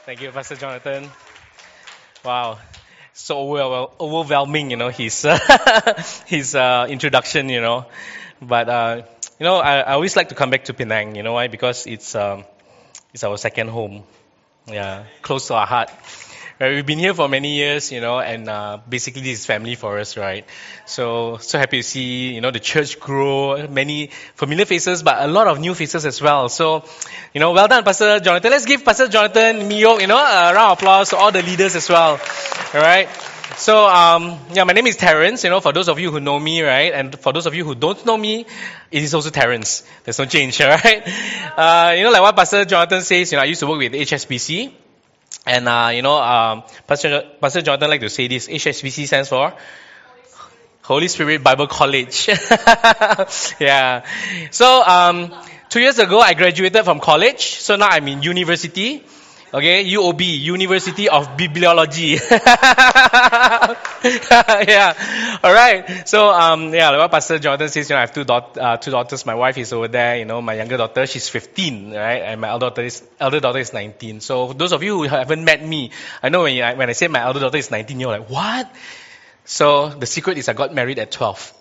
Thank you, Pastor Jonathan. Wow, so overwhelming, his his introduction, But I always like to come back to Penang. You know why? Because it's our second home. Yeah, close to our heart. Right, we've been here for many years, and basically this is family for us, right? So happy to see, the church grow, many familiar faces, but a lot of new faces as well. So, well done, Pastor Jonathan. Let's give Pastor Jonathan, Miyok, a round of applause to all the leaders as well. All right. So, my name is Terence, for those of you who know me, right? And for those of you who don't know me, it is also Terence. There's no change, all right? Like what Pastor Jonathan says, I used to work with HSBC. And, Pastor Jonathan like to say this. HSBC stands for Holy Spirit Bible College. Yeah. So, 2 years ago, I graduated from college. So now I'm in university. Okay, UOB, University of Bibliology. Yeah. All right. So, like what Pastor Jonathan says, I have two daughters. My wife is over there. My younger daughter, she's 15, right? And my elder daughter is 19. So, those of you who haven't met me, I know when I say my elder daughter is 19, you're like, what? So, the secret is I got married at 12.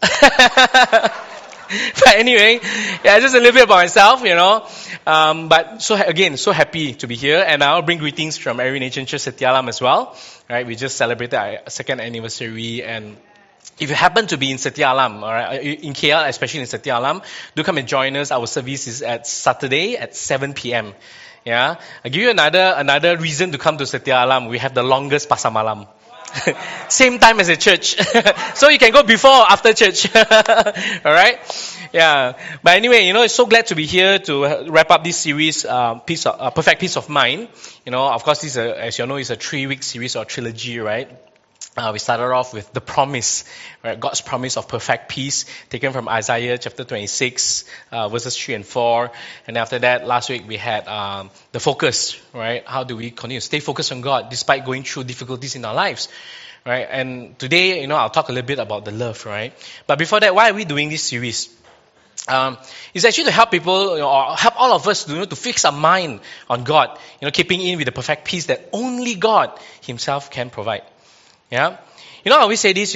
But anyway, just a little bit about myself, But so happy to be here, and I'll bring greetings from Every Nation Church Setialam as well. Right, we just celebrated our second anniversary, and if you happen to be in Setialam, all right, in KL, especially in Setialam, do come and join us. Our service is at Saturday at 7 p.m. Yeah, I'll give you another reason to come to Setialam. We have the longest pasar malam. Same time as a church. So you can go before or after church. Alright? Yeah. But anyway, so glad to be here to wrap up this series, Perfect Peace of Mind. Of course, this, as you know, is a 3-week series or trilogy, right? We started off with the promise, right? God's promise of perfect peace, taken from Isaiah chapter 26, verses 3 and 4. And after that, last week we had the focus, right? How do we continue to stay focused on God despite going through difficulties in our lives, right? And today, I'll talk a little bit about the love, right? But before that, why are we doing this series? It's actually to help people, or help all of us, to fix our mind on God, keeping in with the perfect peace that only God Himself can provide. Yeah, I always say this,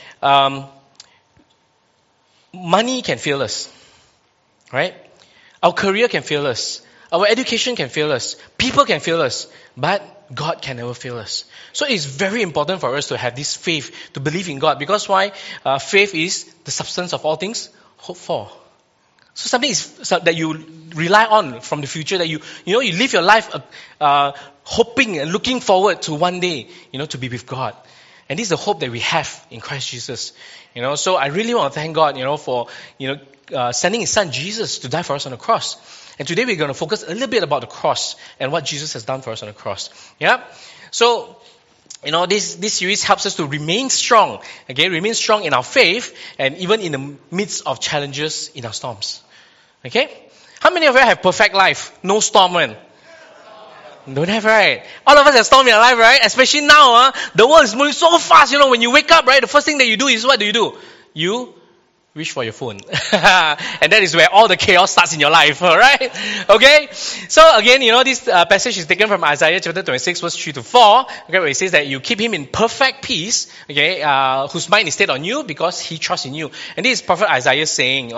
money can fail us, right? Our career can fail us. Our education can fail us. People can fail us. But God can never fail us. So it's very important for us to have this faith, to believe in God. Because why? Faith is the substance of all things hoped for. So something is that you rely on from the future, that you live your life hoping and looking forward to one day, to be with God. And this is the hope that we have in Christ Jesus. So I really want to thank God, for, sending His Son Jesus to die for us on the cross. And today we're going to focus a little bit about the cross and what Jesus has done for us on the cross. Yeah? So, this series helps us to remain strong. Okay? Remain strong in our faith and even in the midst of challenges in our storms. Okay? How many of you have perfect life? No storm, man. Don't have, right? All of us have storm in our life, right? Especially now, the world is moving so fast. When you wake up, right, the first thing that you do is, what do? You reach for your phone. And that is where all the chaos starts in your life, alright? Okay? So again, this passage is taken from Isaiah chapter 26, verse 3 to 4, okay, where it says that you keep him in perfect peace, okay, whose mind is stayed on you because he trusts in you. And this is Prophet Isaiah saying,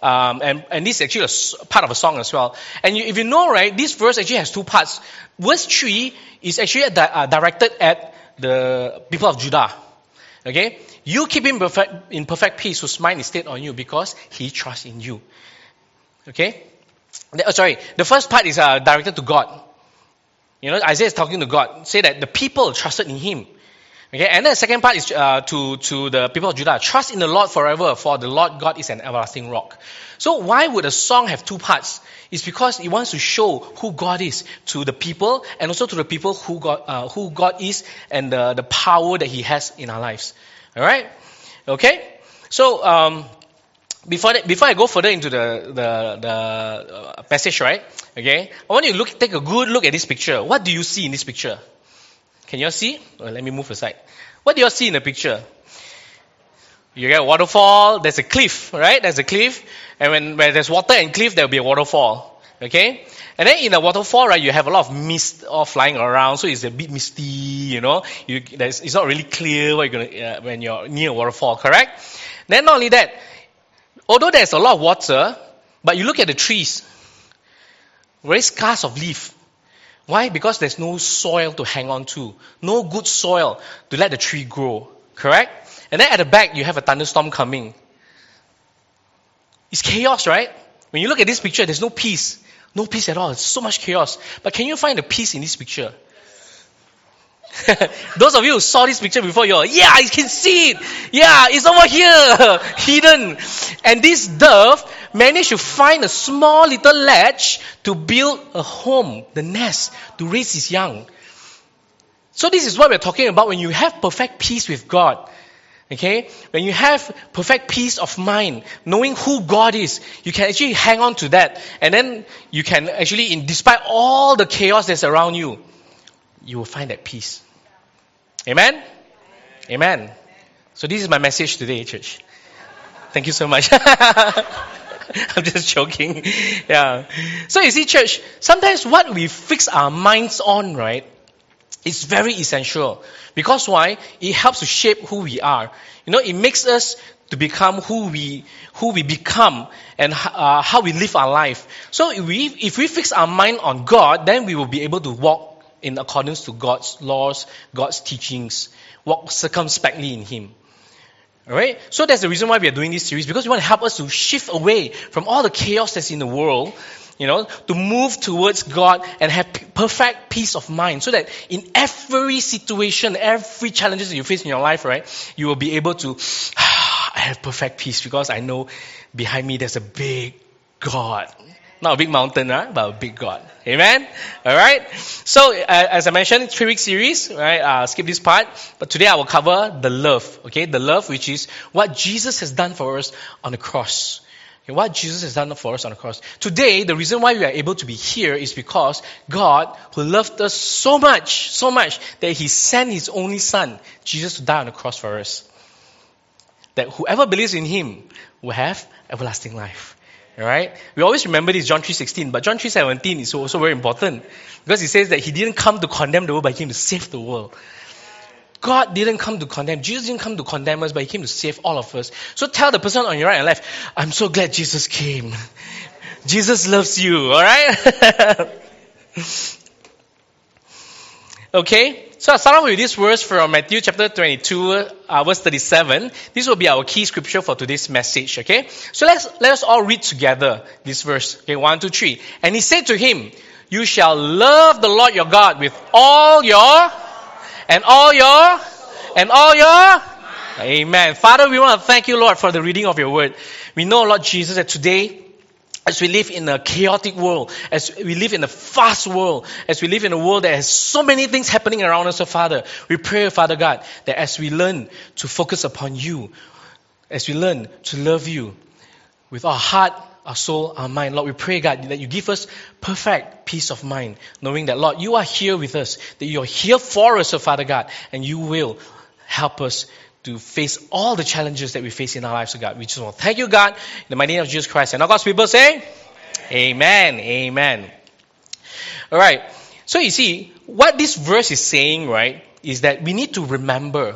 and this is actually a part of a song as well. And if you know, right, this verse actually has two parts. Verse 3 is actually directed at the people of Judah. Okay? You keep him in perfect peace whose mind is stayed on you because he trusts in you. Okay? The first part is directed to God. Isaiah is talking to God. Say that the people trusted in him. Okay? And then the second part is to the people of Judah. Trust in the Lord forever, for the Lord God is an everlasting rock. So why would a song have two parts? It's because it wants to show who God is to the people, and also to the people who God is, and the power that He has in our lives. All right, okay. So before I go further into the passage, right? Okay, I want you to take a good look at this picture. What do you see in this picture? Can you all see? Well, let me move aside. What do you all see in the picture? You get a waterfall, there's a cliff, right? There's a cliff. And where there's water and cliff, there'll be a waterfall. Okay? And then in a waterfall, right, you have a lot of mist all flying around, so it's a bit misty, it's not really clear what you're gonna, when you're near a waterfall, correct? Then not only that, although there's a lot of water, but you look at the trees, very scarce of leaf. Why? Because there's no soil to hang on to, no good soil to let the tree grow, correct? And then at the back, you have a thunderstorm coming. It's chaos, right? When you look at this picture, there's no peace. No peace at all. It's so much chaos. But can you find the peace in this picture? Those of you who saw this picture before, you're like, yeah, I can see it. Yeah, it's over here, hidden. And this dove managed to find a small little ledge to build a home, the nest, to raise his young. So this is what we're talking about when you have perfect peace with God. Okay? When you have perfect peace of mind, knowing who God is, you can actually hang on to that. And then you can actually, despite all the chaos that's around you, you will find that peace. Amen? Amen. So this is my message today, church. Thank you so much. I'm just joking. Yeah. So you see, church, sometimes what we fix our minds on, right, it's very essential. Because why? It helps to shape who we are. It makes us to become who we become and how we live our life. So if we fix our mind on God, then we will be able to walk in accordance to God's laws, God's teachings, walk circumspectly in Him. Alright? So that's the reason why we are doing this series, because we want to help us to shift away from all the chaos that's in the world, to move towards God and have perfect peace of mind, so that in every situation, every challenges that you face in your life, right, you will be able to, I have perfect peace because I know behind me there's a big God. Not a big mountain, right? But a big God. Amen? Alright? So, as I mentioned, 3-week series, right? Skip this part. But today I will cover the love. Okay? The love, which is what Jesus has done for us on the cross. Okay, what Jesus has done for us on the cross. Today, the reason why we are able to be here is because God, who loved us so much, that He sent His only Son, Jesus, to die on the cross for us. That whoever believes in Him will have everlasting life. Alright? We always remember this, John 3:16, but John 3:17 is also very important, because it says that He didn't come to condemn the world, but He came to save the world. God didn't come to condemn. Jesus didn't come to condemn us, but He came to save all of us. So tell the person on your right and left, I'm so glad Jesus came. Jesus loves you, alright? Okay, so I'll start off with this verse from Matthew chapter 22, verse 37. This will be our key scripture for today's message, okay? So let us all read together this verse. Okay, 1, 2, 3. And He said to him, you shall love the Lord your God with all your, Amen. Father, we want to thank You, Lord, for the reading of Your word. We know, Lord Jesus, that today, as we live in a chaotic world, as we live in a fast world, as we live in a world that has so many things happening around us, Father, we pray, Father God, that as we learn to focus upon You, as we learn to love You with our heart, our soul, our mind, Lord, we pray, God, that You give us perfect peace of mind, knowing that, Lord, You are here with us, that You are here for us, Father God, and You will help us to face all the challenges that we face in our lives, God. We just want to thank You, God, in the mighty name of Jesus Christ. And all God's people say, Amen. Amen. All right. So you see, what this verse is saying, right, is that we need to remember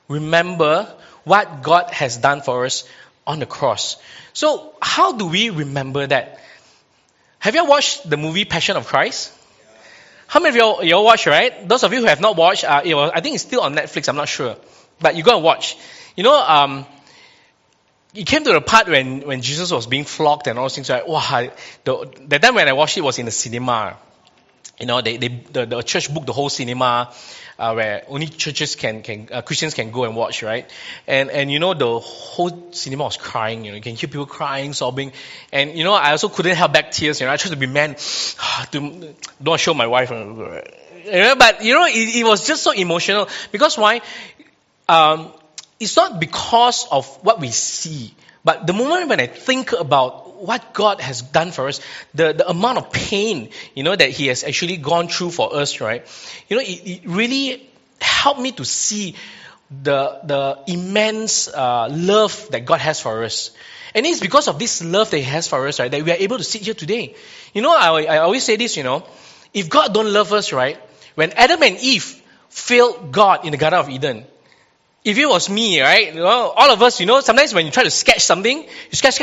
what God has done for us on the cross. So how do we remember that? Have you watched the movie Passion of Christ? How many of you all watched, right? Those of you who have not watched, I think it's still on Netflix, I'm not sure. But you go and watch. It came to the part when Jesus was being flogged and all those things. Right? Wow, the time when I watched it was in the cinema. The church booked the whole cinema where only churches Christians can go and watch, right? And the whole cinema was crying. You can hear people crying, sobbing, and I also couldn't help back tears. I tried to be man, don't show my wife. But it was just so emotional, because why? It's not because of what we see, but the moment when I think about what God has done for us, the amount of pain, that He has actually gone through for us, right? It really helped me to see the immense love that God has for us. And it's because of this love that He has for us, right, that we are able to sit here today. I always say this, if God don't love us, right, when Adam and Eve failed God in the Garden of Eden, if it was me, right, all of us, sometimes when you try to sketch something, you sketch.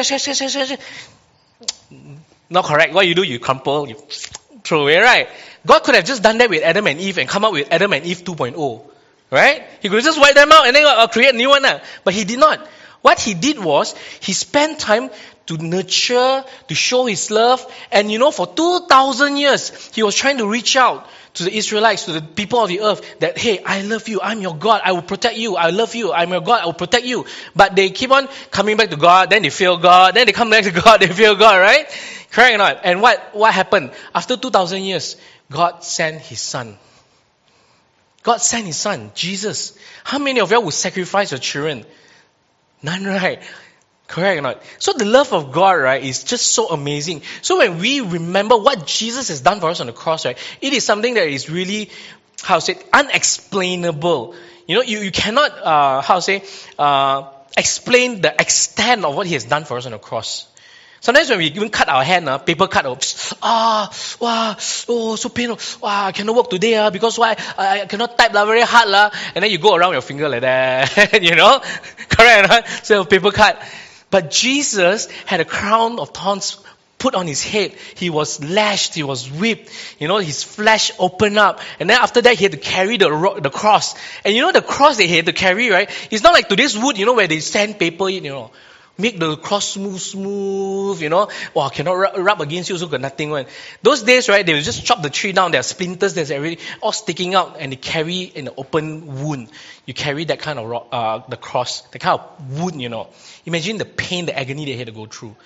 Not correct. What you do, you crumple, you throw away, right? God could have just done that with Adam and Eve and come up with Adam and Eve 2.0, right? He could have just wipe them out and then create a new one. But He did not. What He did was, He spent time to nurture, to show His love. And for 2,000 years, He was trying to reach out to the Israelites, to the people of the earth, that, hey, I love you, I'm your God, I will protect you, I love you, I'm your God, I will protect you. But they keep on coming back to God, then they fail God, then they come back to God, they fail God, right? Correct or not? And what happened? After 2,000 years, God sent His Son. God sent His Son, Jesus. How many of you would sacrifice your children? None, right? Correct or not? So the love of God, right, is just so amazing. So when we remember what Jesus has done for us on the cross, right, it is something that is really, unexplainable. You cannot, explain the extent of what He has done for us on the cross. Sometimes when we even cut our hand, paper cut, so painful. I cannot work today because why? I cannot type very hard and then you go around your finger like that, correct, right? So paper cut. But Jesus had a crown of thorns put on His head. He was lashed, He was whipped. His flesh opened up. And then after that, He had to carry the cross. And the cross that He had to carry, right? It's not like today's wood, where they sandpaper it, make the cross smooth, cannot rub against you, also got nothing one. Those days, right, they will just chop the tree down, there are splinters that's already all sticking out, and they carry in an open wound. You carry that kind of the cross, the kind of wound, Imagine the pain, the agony they had to go through.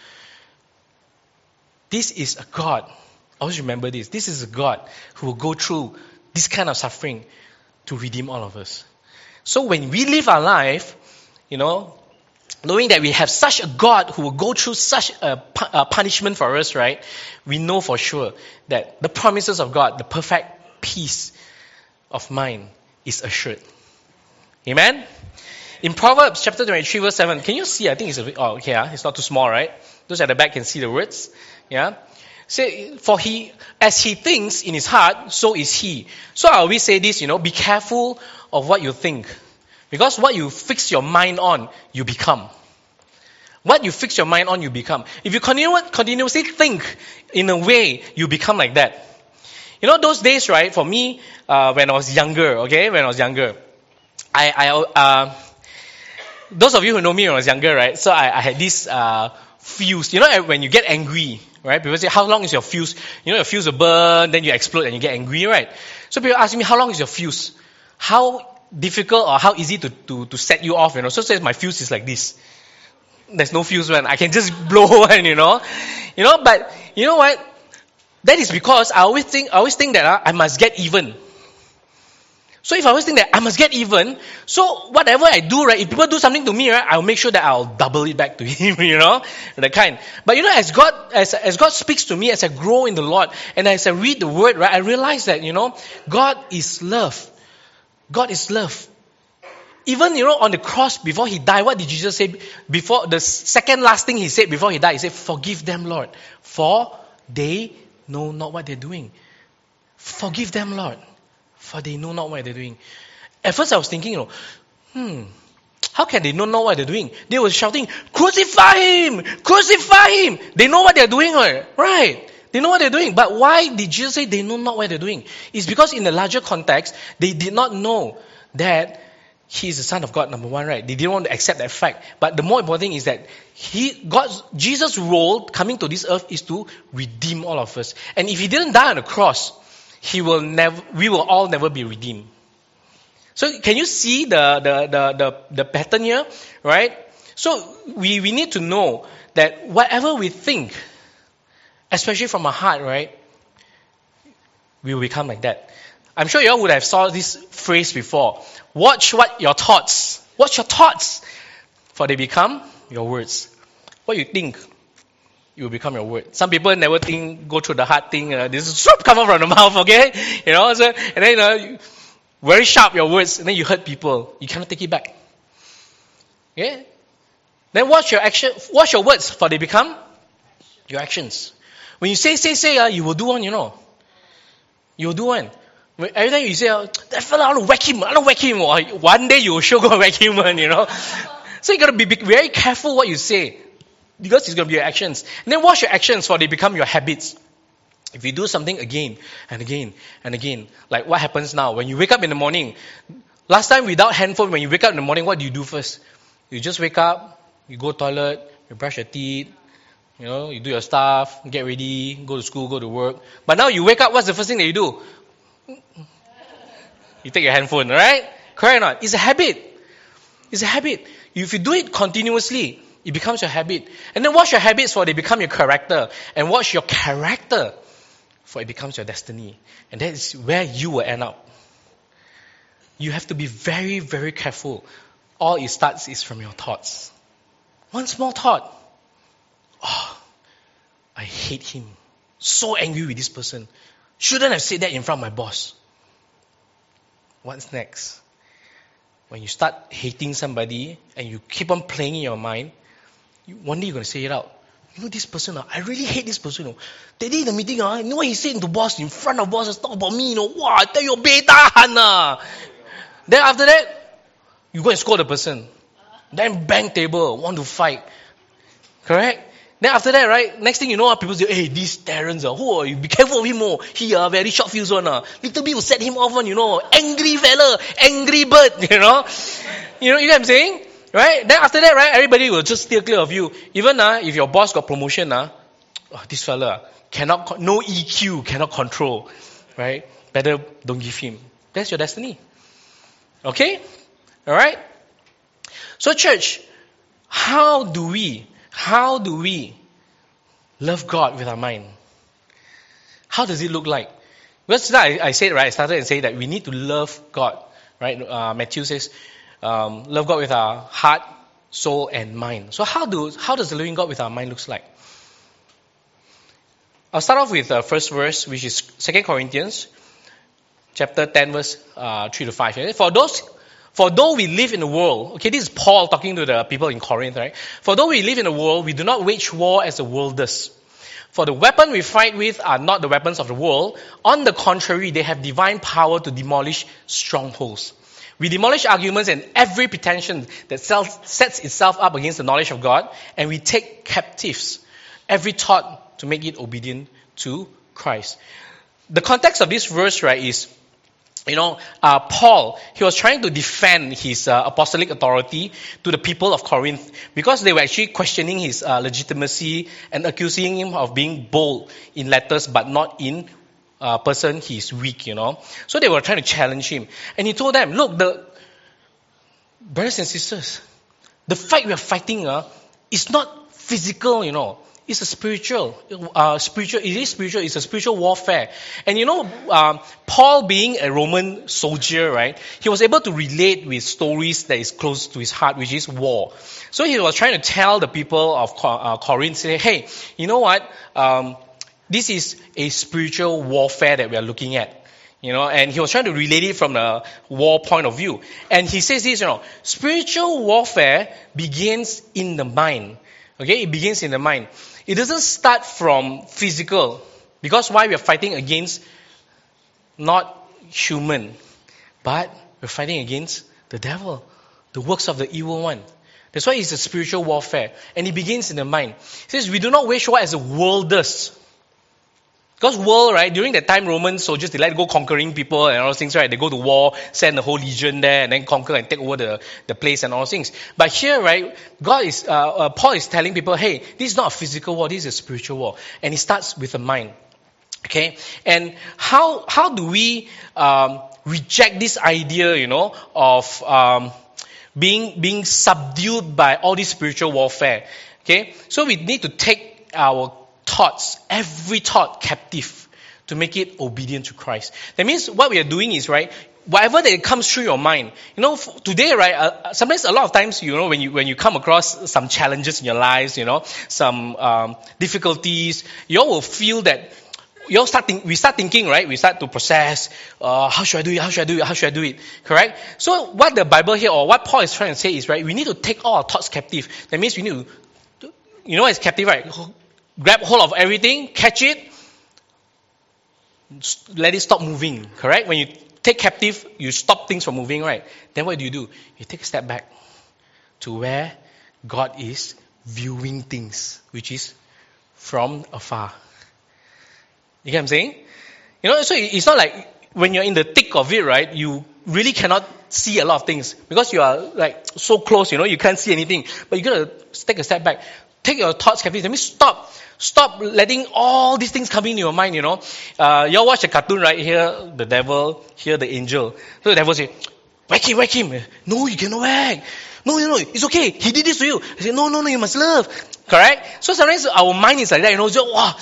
This is a God. Always remember this. This is a God who will go through this kind of suffering to redeem all of us. So when we live our life, knowing that we have such a God who will go through such a punishment for us, right? We know for sure that the promises of God, the perfect peace of mind, is assured. Amen? In Proverbs chapter 23 verse 7, can you see? I think it's it's not too small, right? Those at the back can see the words. Yeah? Say, for as he thinks in his heart, so is he. So I always say this, be careful of what you think. Because what you fix your mind on, you become. What you fix your mind on, you become. If you continuously think in a way, you become like that. Those days, right, for me, when I was younger, those of you who know me when I was younger, right, so I had this fuse. When you get angry, right, people say, how long is your fuse? Your fuse will burn, then you explode and you get angry, right? So people ask me, how long is your fuse? How difficult or how easy to set you off, So say my fuse is like this. There's no fuse when I can just blow one, But you know what? That is because I always think that I must get even. So if I always think that I must get even, so whatever I do, right, if people do something to me, right, I'll make sure that I'll double it back to him, that kind. But as God speaks to me, as I grow in the Lord, and as I read the Word, right, I realize that, God is love. God is love. Even, on the cross before He died, what did Jesus say? Before the second last thing He said before He died, He said, forgive them, Lord, for they know not what they're doing. Forgive them, Lord, for they know not what they're doing. At first I was thinking, how can they not know what they're doing? They were shouting, crucify Him! Crucify Him! They know what they're doing, right? They know what they're doing. But why did Jesus say they know not what they're doing? It's because in the larger context, they did not know that He is the Son of God, number one, right? They didn't want to accept that fact. But the more important thing is that Jesus' role coming to this earth is to redeem all of us. And if He didn't die on the cross, we will all never be redeemed. So can you see the pattern here, right? So we need to know that whatever we think, especially from our heart, right, we will become like that. I'm sure you all would have saw this phrase before. Watch your thoughts, for they become your words. What you think, it will become your word. Some people never think, go through the hard thing. This is come out from the mouth, okay? So, and then very sharp your words, and then you hurt people. You cannot take it back. Okay? Then watch your action. Watch your words, for they become your actions. When you say, you will do one, you know. You will do one. Every time you say, that fella, I want to whack him. One day you will sure go and whack him, you know. So you got to be very careful what you say, because it's going to be your actions. And then watch your actions, for they become your habits. If you do something again and again and again, like what happens now, when you wake up in the morning, last time without handphone, when you wake up in the morning, what do you do first? You just wake up, you go toilet, you brush your teeth, you know, you do your stuff, get ready, go to school, go to work. But now you wake up, what's the first thing that you do? You take your handphone, right? Correct or not? It's a habit. It's a habit. If you do it continuously, it becomes your habit. And then watch your habits, for they become your character. And watch your character, for it becomes your destiny. And that is where you will end up. You have to be very, very careful. All it starts is from your thoughts. One small thought. Oh, I hate him. So angry with this person. Shouldn't have said that in front of my boss. What's next? When you start hating somebody and you keep on playing in your mind, one day you're going to say it out. You know this person, I really hate this person. That day in the meeting, you know what he said to boss, in front of boss, talk about me, wow, I tell you, beta. Then after that, you go and scold the person. Then bang table, want to fight. Correct? Then after that, right, next thing you know, people say, hey, this Terence, who are you? Be careful of him, he very short fuse one. Little bit will set him off one, angry fella, angry bird, you know what I'm saying? Right? Then after that, right, everybody will just steer clear of you. Even if your boss got promotion, this fella cannot, no EQ, cannot control. Right? Better don't give him. That's your destiny. Okay? Alright? So church, how do we love God with our mind? How does it look like? Because I said, right, I started and say that we need to love God. Right? Matthew says, love God with our heart, soul, and mind. So how does loving God with our mind looks like? I'll start off with the first verse, which is 2 Corinthians chapter 10, verse 3 to 5. For though we live in the world, okay, this is Paul talking to the people in Corinth, right? For though we live in the world, we do not wage war as the world does. For the weapon we fight with are not the weapons of the world. On the contrary, they have divine power to demolish strongholds. We demolish arguments and every pretension that sets itself up against the knowledge of God, and we take captives every thought to make it obedient to Christ. The context of this verse, right, is, Paul, he was trying to defend his apostolic authority to the people of Corinth because they were actually questioning his legitimacy and accusing him of being bold in letters but not in person. He's weak, So they were trying to challenge him. And he told them, look, the brothers and sisters, the fight we are fighting is not physical, It's a spiritual. It is spiritual. It's a spiritual warfare. And Paul being a Roman soldier, right? He was able to relate with stories that is close to his heart, which is war. So he was trying to tell the people of Corinth, say, hey, you know what? This is a spiritual warfare that we are looking at. And he was trying to relate it from the war point of view. And he says this, spiritual warfare begins in the mind. Okay, it begins in the mind. It doesn't start from physical. Because why? We are fighting against not human, but we're fighting against the devil, the works of the evil one. That's why it's a spiritual warfare. And it begins in the mind. It says, we do not wage war as the world does. Because world, right, during that time, Roman soldiers, they like to go conquering people and all those things, right? They go to war, send the whole legion there, and then conquer and take over the place and all those things. But here, right, Paul is telling people, hey, this is not a physical war, this is a spiritual war. And it starts with the mind. Okay? And how do we reject this idea, of being subdued by all this spiritual warfare? Okay? So we need to take our thoughts, every thought captive to make it obedient to Christ. That means what we are doing is, right, whatever that comes through your mind. Today, right, sometimes a lot of times, when you come across some challenges in your lives, some difficulties, you all will feel that we start thinking, right? We start to process, how should I do it? How should I do it? How should I do it? Correct? So what the Bible here, or what Paul is trying to say is, right, we need to take all our thoughts captive. That means we need to, you know what is captive, right? Grab hold of everything, catch it, let it stop moving. Correct? When you take captive, you stop things from moving, right? Then what do? You take a step back to where God is viewing things, which is from afar. You get what I'm saying? You know, so it's not like when you're in the thick of it, right, you really cannot see a lot of things because you are like so close, you know, you can't see anything. But you gotta take a step back. Take your thoughts captive. That means stop letting all these things come into your mind, you know. You all watch a cartoon, right? Here the devil, here the angel. So the devil say, whack him. No, you cannot whack. No, it's okay. He did this to you. I say, no, you must love. Correct? So sometimes our mind is like that, you know, so, wow.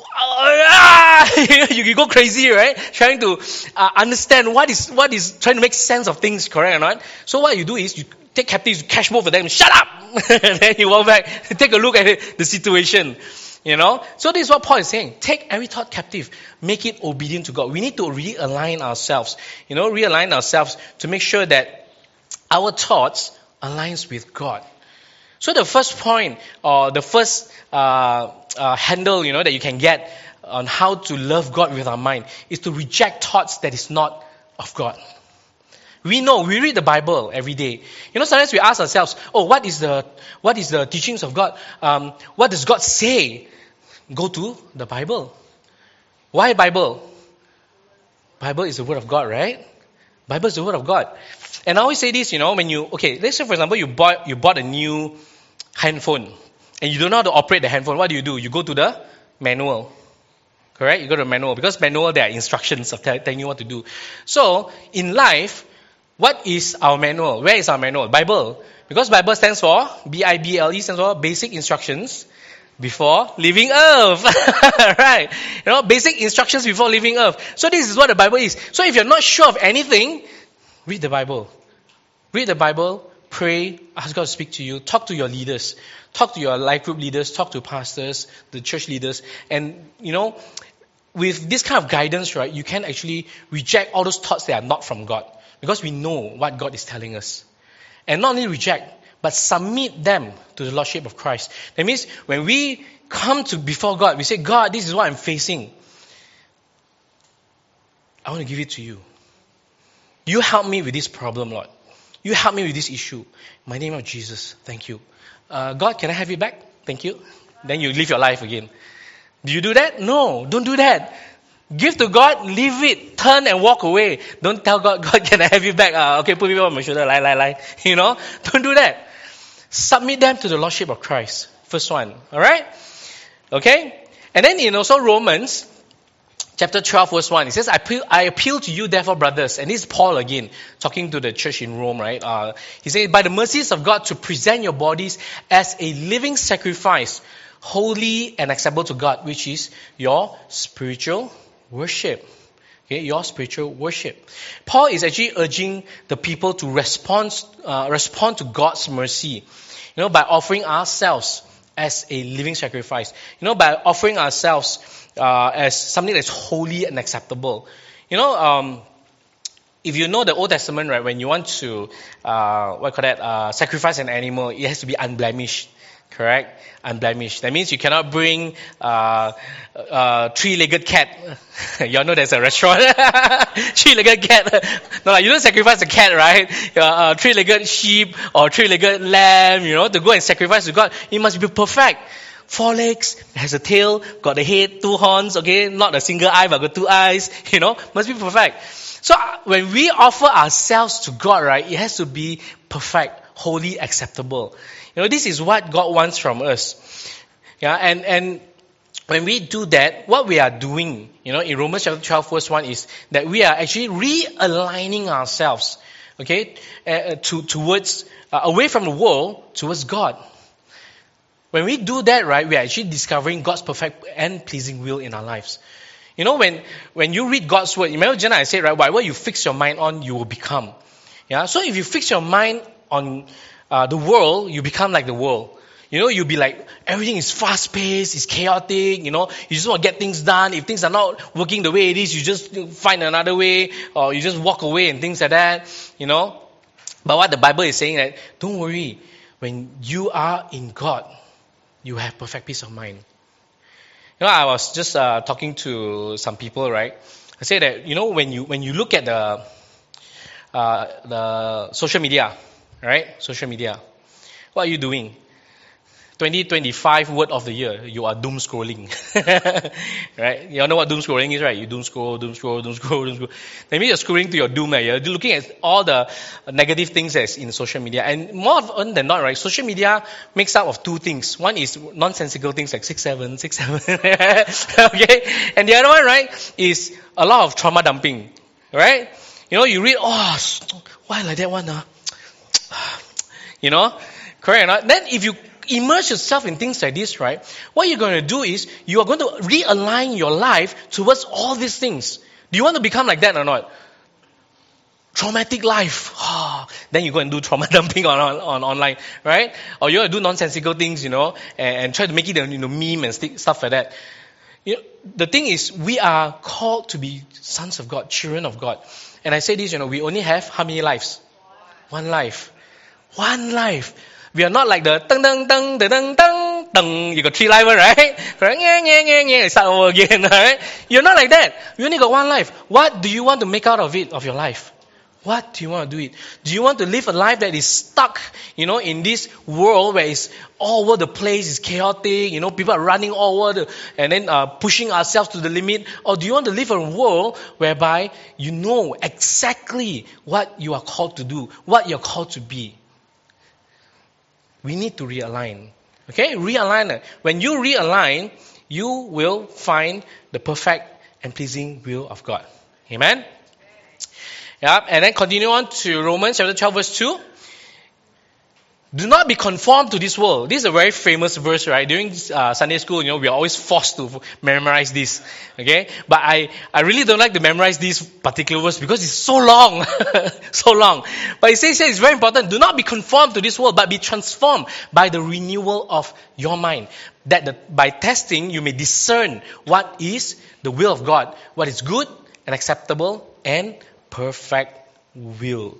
You go crazy, right? Trying to understand what is trying to make sense of things, correct or not? So what you do is you take captives, you catch both of them, shut up! And then you walk back, take a look at the situation. You know? So this is what Paul is saying. Take every thought captive, make it obedient to God. We need to realign ourselves. You know, realign ourselves to make sure that our thoughts aligns with God. So the first point, or the first handle, you know, that you can get on how to love God with our mind is to reject thoughts that is not of God. We read the Bible every day. You know, sometimes we ask ourselves, what is the teachings of God? What does God say? Go to the Bible. Why Bible? Bible is the Word of God, right? Bible is the Word of God. And I always say this, you know, let's say for example you bought a new handphone and you don't know how to operate the handphone. What do? You go to the manual. Correct? You go to the manual. Because manual, there are instructions of telling you what to do. So, in life, what is our manual? Where is our manual? Bible. Because Bible stands for, B-I-B-L-E stands for basic instructions before leaving earth. Right? You know, basic instructions before leaving earth. So this is what the Bible is. So if you're not sure of anything, read the Bible. Read the Bible, pray, ask God to speak to you, talk to your leaders, talk to your life group leaders, talk to pastors, the church leaders, and you know, with this kind of guidance, right, you can actually reject all those thoughts that are not from God. Because we know what God is telling us. And not only reject, but submit them to the Lordship of Christ. That means when we come to before God, we say, God, this is what I'm facing. I want to give it to you. You help me with this problem, Lord. You help me with this issue. In my name of Jesus, thank you. God, can I have it back? Thank you. Then you live your life again. Do you do that? No, don't do that. Give to God, leave it, turn and walk away. Don't tell God, God, can I have you back? Okay, put me on my shoulder, lie. You know, don't do that. Submit them to the Lordship of Christ. First one, alright? Okay? And then in also Romans, chapter 12, verse 1, it says, I appeal to you, therefore, brothers. And this is Paul again, talking to the church in Rome, right? He says, by the mercies of God, to present your bodies as a living sacrifice, holy and acceptable to God, which is your spiritual worship. Okay, your spiritual worship. Paul is actually urging the people to respond to God's mercy, you know, by offering ourselves as a living sacrifice. You know, by offering ourselves as something that's holy and acceptable. You know, if you know the Old Testament, right, when you want to sacrifice an animal, it has to be unblemished. Correct? Unblemished. That means you cannot bring three-legged cat. You all know there's a restaurant. Three-legged cat. No, you don't sacrifice a cat, right? Three-legged sheep or three-legged lamb, you know, to go and sacrifice to God. It must be perfect. 4 legs, has a tail, got a head, 2 horns, okay? Not a single eye, but got 2 eyes, you know? Must be perfect. So when we offer ourselves to God, right, it has to be perfect, holy, acceptable. You know, this is what God wants from us. Yeah, and when we do that, what we are doing, you know, in Romans chapter 12, verse 1 is that we are actually realigning ourselves, okay, towards, away from the world, towards God. When we do that, right, we are actually discovering God's perfect and pleasing will in our lives. You know, when you read God's word, remember Jenna, I said, right, whatever you fix your mind on, you will become. Yeah, so if you fix your mind on the world, you become like the world. You'll be like, everything is fast paced, it's chaotic, you just want to get things done. If things are not working the way it is, you just find another way, or you just walk away and things like that, But what the Bible is saying that, don't worry, when you are in God, you have perfect peace of mind. I was just talking to some people, right? I say that, when you look at the social media, right? Social media, what are you doing? 2025 word of the year, you are doom scrolling. Right? You all know what doom scrolling is, right? You doom scroll. That means you're scrolling to your doom. You're looking at all the negative things that's in social media. And more often than not, right, social media makes up of two things. One is nonsensical things like 6-7. Okay? And the other one, right, is a lot of trauma dumping. Right? You read, why like that one? Correct or not? Then if you immerse yourself in things like this, right, what you're going to do is you are going to realign your life towards all these things. Do you want to become like that or not? Traumatic life. Then you go and do trauma dumping on online, right? Or you want to do nonsensical things, and try to make it a meme and stuff like that. The thing is, we are called to be sons of God, children of God. And I say this, we only have how many lives? One life. One life. We are not like the dang dang dang dang dang dang. You got 3 lives, right? Start over again, right? You're not like that. You only got one life. What do you want to make out of it, of your life? What do you want to do it? Do you want to live a life that is stuck, in this world where it's all over the place, it's chaotic, people are running all over and then pushing ourselves to the limit? Or do you want to live a world whereby you know exactly what you are called to do, what you're called to be? We need to realign. Okay? Realign. When you realign, you will find the perfect and pleasing will of God. Amen? Yeah. And then continue on to Romans chapter 12 verse 2. Do not be conformed to this world. This is a very famous verse, right? During Sunday school, we are always forced to memorize this. Okay? But I really don't like to memorize this particular verse because it's so long. So long. But it says here, it's very important. Do not be conformed to this world, but be transformed by the renewal of your mind. That by testing, you may discern what is the will of God, what is good and acceptable and perfect will.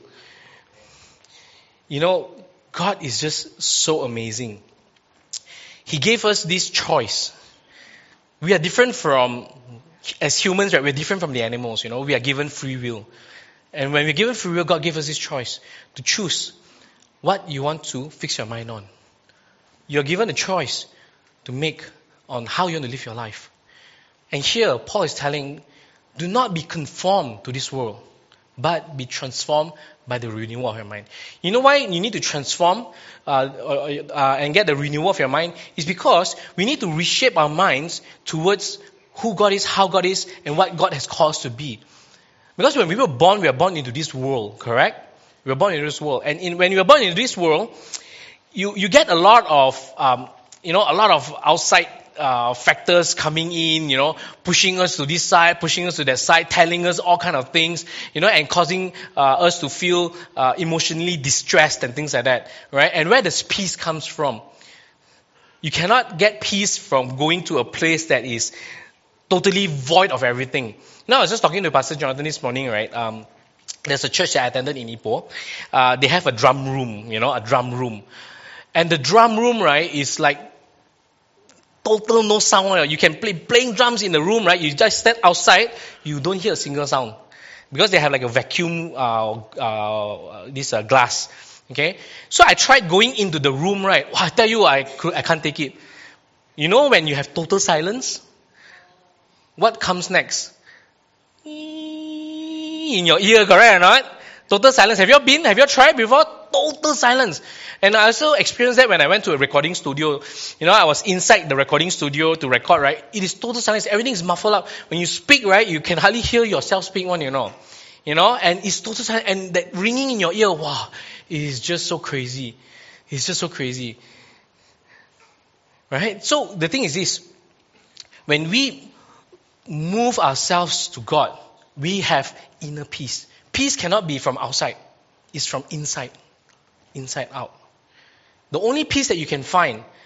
God is just so amazing. He gave us this choice. We are different as humans, right? We're different from the animals, We are given free will. And when we're given free will, God gave us this choice to choose what you want to fix your mind on. You're given a choice to make on how you want to live your life. And here, Paul is telling, do not be conformed to this world, but be transformed by the renewal of your mind. You know why you need to transform and get the renewal of your mind? Is because we need to reshape our minds towards who God is, how God is, and what God has called us to be. Because when we are born into this world, correct? We were born into this world. And when you are born into this world, you get a lot of, outside factors coming in, pushing us to this side, pushing us to that side, telling us all kind of things, and causing us to feel emotionally distressed and things like that, right? And where does peace comes from? You cannot get peace from going to a place that is totally void of everything. Now, I was just talking to Pastor Jonathan this morning, right? There's a church that I attended in Ipoh. They have a drum room, a drum room. And the drum room, right, is like total no sound. You can playing drums in the room, right? You just step outside, you don't hear a single sound. Because they have like a vacuum, glass. Okay? So I tried going into the room, right? I tell you, I can't take it. When you have total silence, what comes next? In your ear, correct or not? Total silence. Have you tried before? Total silence. And I also experienced that when I went to a recording studio. I was inside the recording studio to record, right? It is total silence. Everything is muffled up. When you speak, right, you can hardly hear yourself speak one, and it's total silence. And that ringing in your ear, wow, it is just so crazy. It's just so crazy. Right? So the thing is this. When we move ourselves to God, we have inner peace. Peace cannot be from outside. It's from inside. Inside out. The only peace that you can find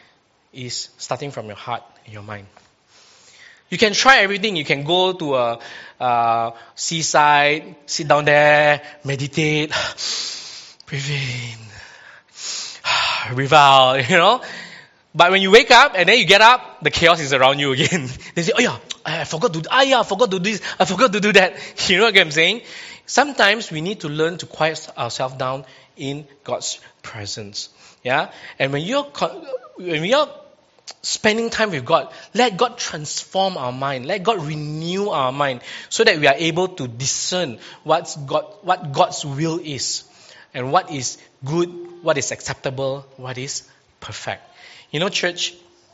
is starting from your heart and your mind. You can try everything. You can go to a seaside, sit down there, meditate, breathe in, breathe out, But when you wake up and then you get up, the chaos is around you again. They say, oh yeah, I forgot to do this, I forgot to do that. You know what I'm saying? Sometimes we need to learn to quiet ourselves down in God's presence. Yeah? And when we are spending time with God, let God transform our mind. Let God renew our mind so that we are able to discern what God's will is and what is good, what is acceptable, what is perfect. Church,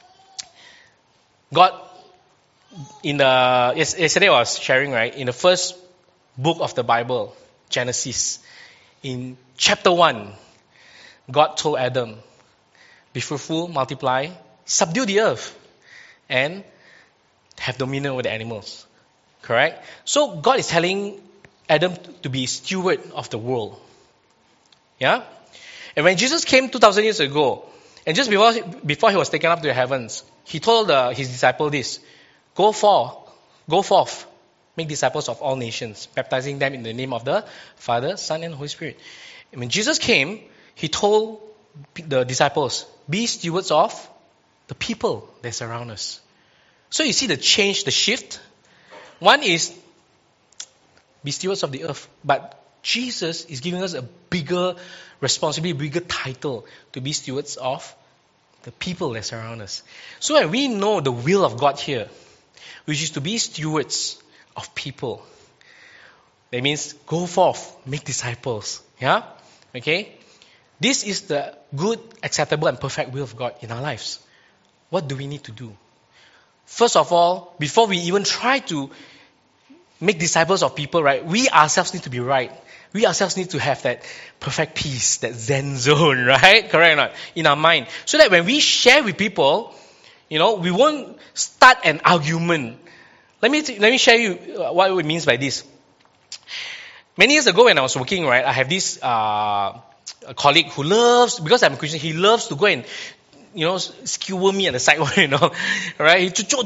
God, yesterday I was sharing, right, in the first book of the Bible, Genesis, in chapter 1, God told Adam, be fruitful, multiply, subdue the earth, and have dominion over the animals. Correct? So God is telling Adam to be steward of the world. Yeah? And when Jesus came 2,000 years ago, and just before he was taken up to the heavens, he told his disciples this, go forth, make disciples of all nations, baptizing them in the name of the Father, Son, and Holy Spirit. And when Jesus came, he told the disciples, be stewards of the people that surround us. So you see the change, the shift. One is be stewards of the earth, but Jesus is giving us a bigger responsibility, bigger title to be stewards of the people that surround us. So when we know the will of God here, which is to be stewards of people, that means go forth, make disciples. Yeah? Okay? This is the good, acceptable, and perfect will of God in our lives. What do we need to do? First of all, before we even try to make disciples of people, right, we ourselves need to be right. We ourselves need to have that perfect peace, that Zen zone, right? Correct or not? In our mind. So that when we share with people, we won't start an argument. Let me share you what it means by this. Many years ago when I was working, right, I have this a colleague who loves, because I'm a Christian, he loves to go and skewer me at the side, right?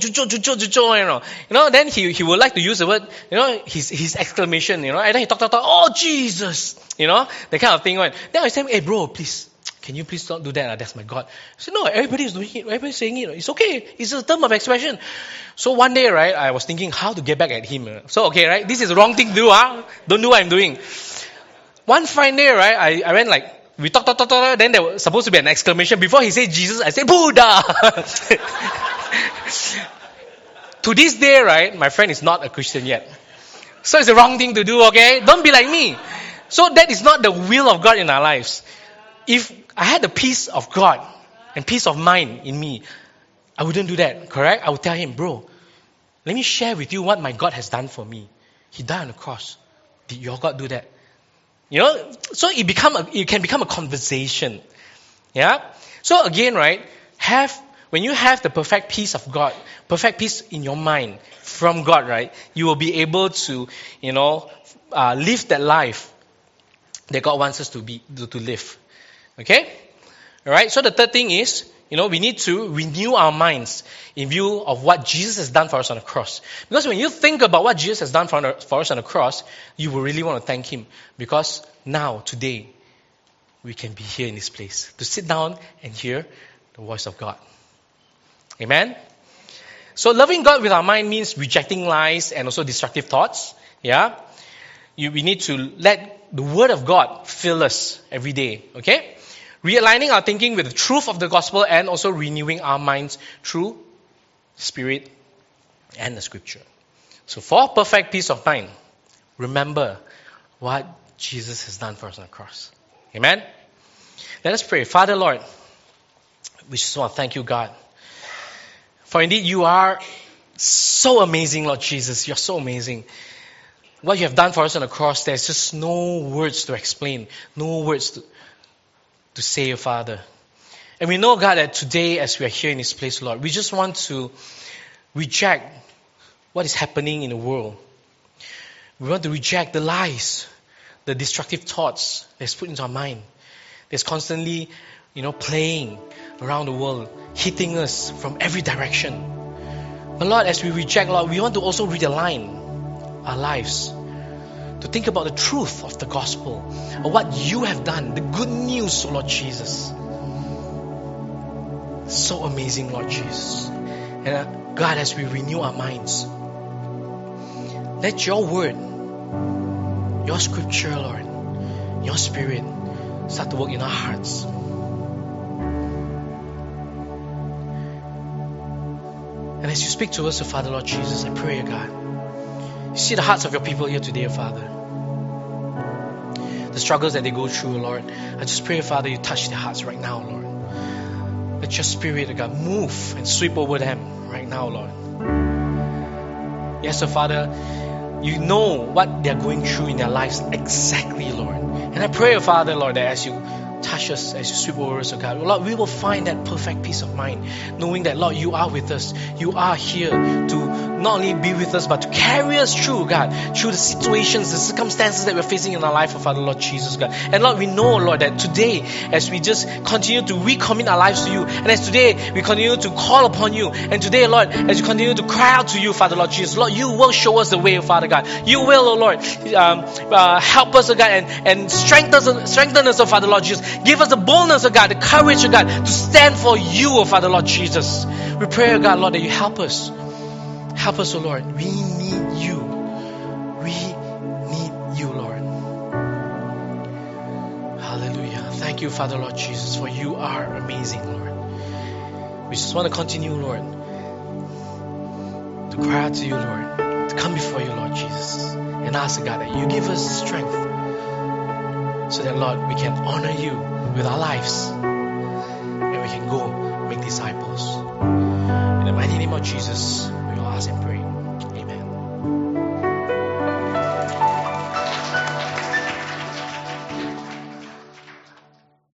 Then he would like to use the word, his exclamation, and then he talk, oh Jesus, that kind of thing. Right? Then I say, hey bro, please, can you please don't do that? That's my God. I said, no, everybody's doing it, everybody's saying it. It's okay. It's a term of expression. So one day, right, I was thinking how to get back at him. So okay, right, this is the wrong thing to do, Don't do what I'm doing. One fine day, right, I went like, we talk, then there was supposed to be an exclamation. Before he said Jesus, I said Buddha. To this day, right, my friend is not a Christian yet. So it's the wrong thing to do, okay? Don't be like me. So that is not the will of God in our lives. If I had the peace of God and peace of mind in me, I wouldn't do that, correct? I would tell him, bro, let me share with you what my God has done for me. He died on the cross. Did your God do that? So it can become a conversation. Yeah? So again, right, when you have the perfect peace of God, perfect peace in your mind from God, right, you will be able to, live that life that God wants us to live. Okay? Alright, so the third thing is, we need to renew our minds in view of what Jesus has done for us on the cross. Because when you think about what Jesus has done for us on the cross, you will really want to thank Him. Because now, today, we can be here in this place to sit down and hear the voice of God. Amen? So loving God with our mind means rejecting lies and also destructive thoughts. Yeah? We need to let the Word of God fill us every day. Okay? Realigning our thinking with the truth of the gospel and also renewing our minds through Spirit and the Scripture. So for perfect peace of mind, remember what Jesus has done for us on the cross. Amen? Let us pray. Father, Lord, we just want to thank you, God. For indeed you are so amazing, Lord Jesus. You're so amazing. What you have done for us on the cross, there's just no words to explain. No words to say, Father. And we know, God, that today as we are here in this place, Lord, we just want to reject what is happening in the world. We want to reject the lies, the destructive thoughts that's put into our mind. That's constantly playing around the world, hitting us from every direction. But Lord, as we reject, Lord, we want to also realign our lives to think about the truth of the gospel, of what you have done, the good news, Lord Jesus. So amazing, Lord Jesus. And God, as we renew our minds, let your word, your scripture, Lord, your spirit start to work in our hearts. And as you speak to us, Father, Lord Jesus, I pray, God, you see the hearts of your people here today, Father. The struggles that they go through, Lord. I just pray, Father, you touch their hearts right now, Lord. Let your spirit, God, move and sweep over them right now, Lord. Yes, Father, you know what they're going through in their lives exactly, Lord. And I pray, Father, Lord, that as you touch us, as you sweep over us, God, Lord, we will find that perfect peace of mind, knowing that, Lord, you are with us. You are here to not only be with us, but to carry us through, God, through the situations, the circumstances that we're facing in our life, Father, Lord Jesus, God. And Lord, we know, Lord, that today, as we just continue to recommit our lives to you, and as today we continue to call upon you, and today, Lord, as we continue to cry out to you, Father, Lord Jesus, Lord, you will show us the way, Father God. You will, oh Lord, help us, oh God, and strengthen us, oh Father, Lord Jesus. Give us the boldness, oh God, the courage, oh God, to stand for you, oh Father, Lord Jesus. We pray, oh God, Lord, that you help us. Help us, oh Lord. We need you. We need you, Lord. Hallelujah. Thank you, Father, Lord Jesus, for you are amazing, Lord. We just want to continue, Lord, to cry out to you, Lord, to come before you, Lord Jesus, and ask, God, that you give us strength so that, Lord, we can honor you with our lives and we can go make disciples. In the mighty name of Jesus.